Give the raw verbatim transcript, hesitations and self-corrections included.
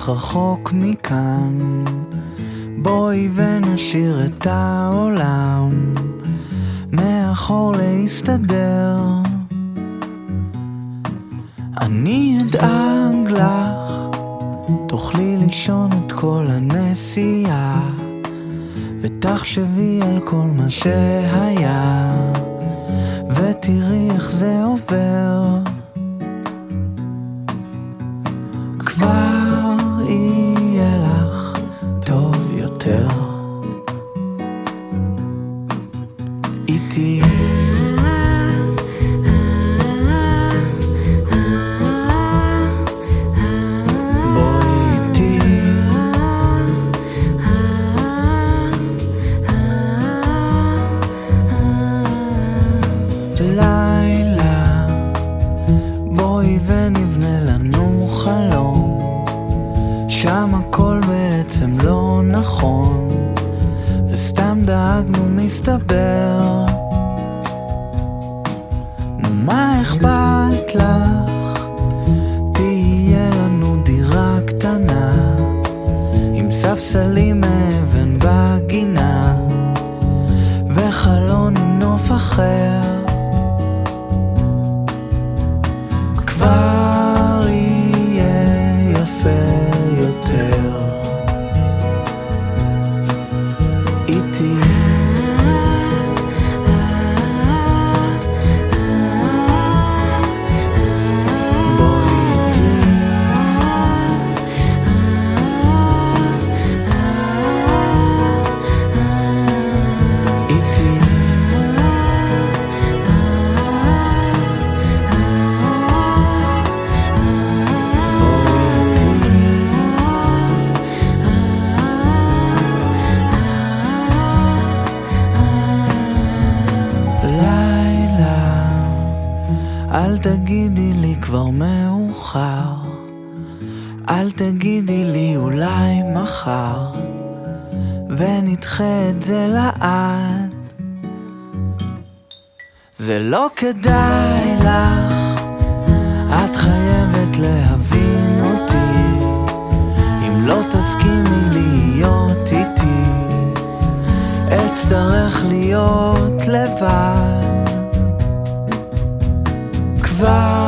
נלך רחוק מכאן, בואי ונשאיר את העולם מאחור להסתדר. אני אדאג לך, תוכלי לישון את כל הנסיעה, ותחשבי על כל מה שהיה, ותראי איך זה עובר. כבר יהיה לך טוב יותר איתי. לילה, בואי ונבנה לנו חלום, שם הכל בעצם לא נכון, וסתם דאגנו מסתבר. נו מה אכפת לך, תהיה לנו דירה קטנה, עם ספסלים אבן בגינה, וחלון עם נוף אחר. כבר יהיה יפה יותר איתי. אל תגידי לי כבר מאוחר, אל תגידי לי אולי מחר, ונדחה את זה לעד. זה לא כדאי לך, את חייבת להבין אותי, אם לא תסכימי להיות איתי, אצטרך להיות לבד. כבר